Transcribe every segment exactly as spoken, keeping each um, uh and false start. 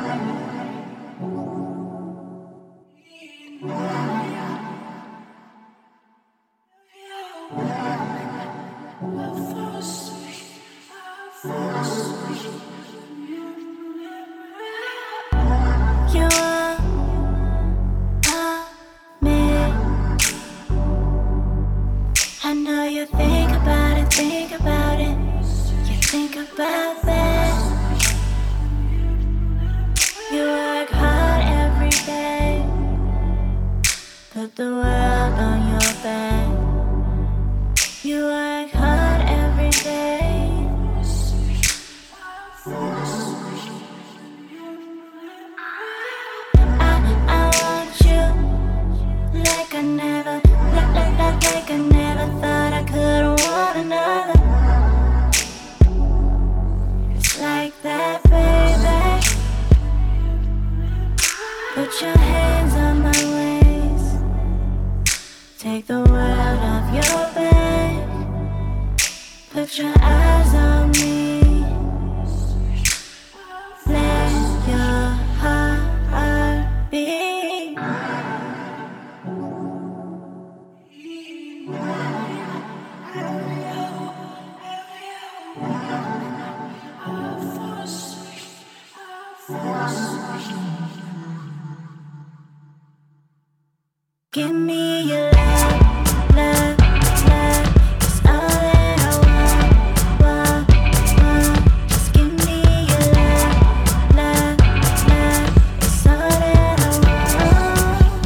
Give me your love, love, love. It's all that I want, want, want. Just give me your love, love, love. It's all that I want.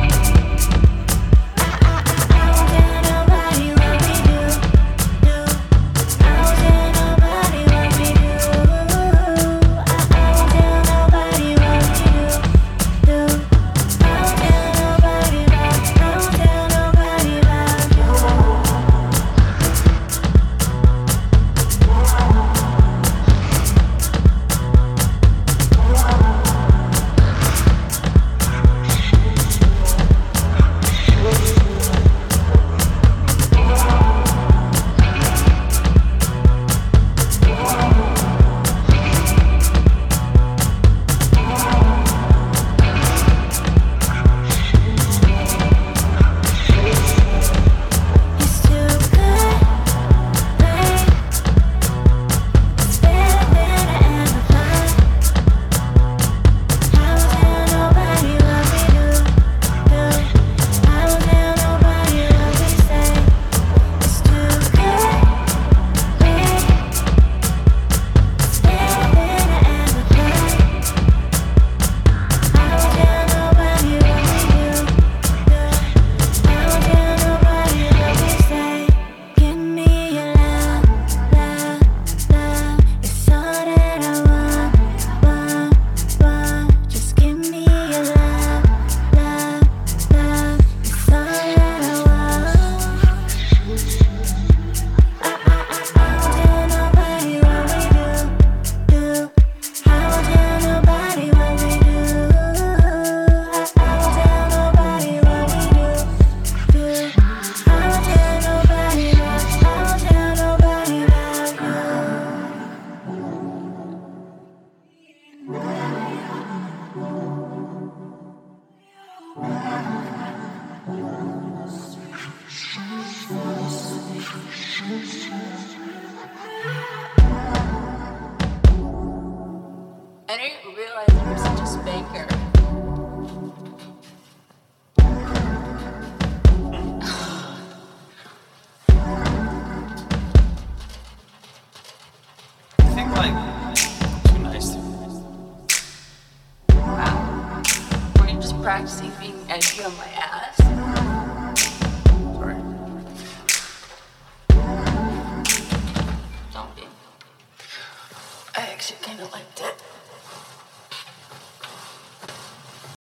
I, I, I won't tell nobody what we do, do. I won't tell nobody what we do. I, I won't tell nobody what we do, do. I won't tell nobody about, I won't tell nobody about you. It's too good, babe. It's better than I ever thought. I won't tell nobody what we do, do. I won't tell nobody what we say. It's too good, babe. It's better than I ever thought. I won't tell nobody what we do, do. I won't tell nobody what we say. Give me your love, love, love. It's all that I want, want, want. Just give me your love, love, love. It's all that I want. I, I, I, I won't tell nobody what we do, do. I won't tell nobody what we do. I, I won't tell nobody what we do, do. I won't tell nobody about, I won't tell nobody about you. I didn't realize you were such a spanker. I think like too nice to me. Wow. Were you just practicing being edgy on my ass? Sorry. Don't be. I actually kind of liked it.